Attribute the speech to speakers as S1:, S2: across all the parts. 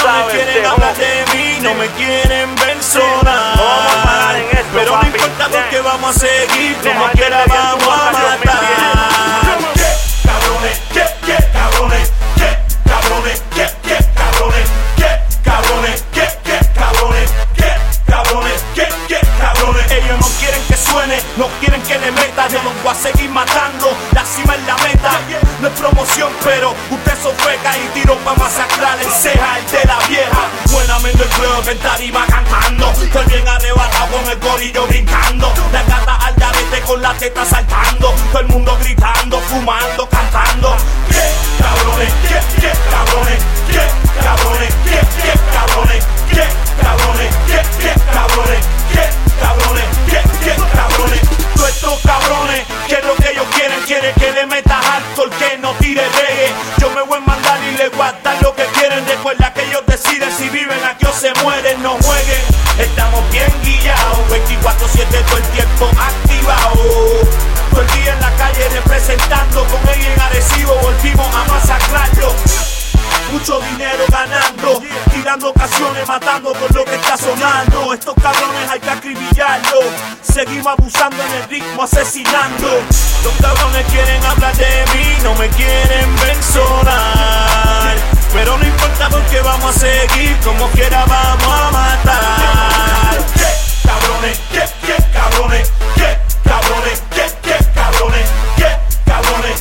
S1: cabrones quieren hablar de mí, no me quieren ver sonar. Pero no importa porque vamos a seguir, como quiera vamos a matar. Cabrones, cabrones, cabrones, cabrones, cabrones, cabrones, cabrones, cabrones. Ellos no quieren que suene, no quieren que le meta. Yo los voy a seguir matando, la cima es la meta. No es promoción, pero usted sofeca y tiro pa' masacrar el ceja, el de la vieja. Buenamente el club en tarima cantando, estoy bien arrebatado con el gorillo brincando. La gata al garete con la teta saltando, todo el mundo gritando, fumando, cantando. Cabrones, cabrones, cabrones, cabrones, cabrones, cabrones, cabrones, cabrones. Todos estos cabrones, que es lo que ellos quieren, quieren que le metas alto el que no tire reggae. Yo me voy a mandar y le voy a dar lo que quieren. Recuerda que ellos deciden si viven aquí o se mueren, no jueguen. Estamos bien guiados, 24/7 todo el tiempo activados. Todo el día en la calle representando, con él en Arecibo volvimos a masacrarlo. Mucho dinero ganando, tirando canciones, matando por lo que está sonando. Estos cabrones hay que acribillarlos, seguimos abusando en el ritmo, asesinando. Los cabrones quieren hablar de mí, no me quieren ver sonar. Pero no importa porque vamos a seguir, como quiera vamos a matar. Cabrones, cabrones, cabrones, cabrones, cabrones, cabrones,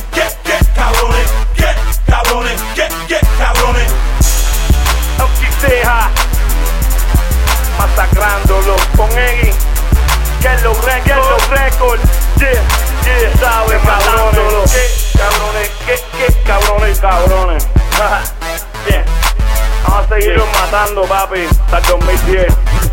S1: cabrones, cabrones.
S2: Oxiseja, masacrándolo con Eggy, que los récords, sabes, cabrones, cabrones. Bien, vamos a seguirlos matando, papi, hasta el 2010.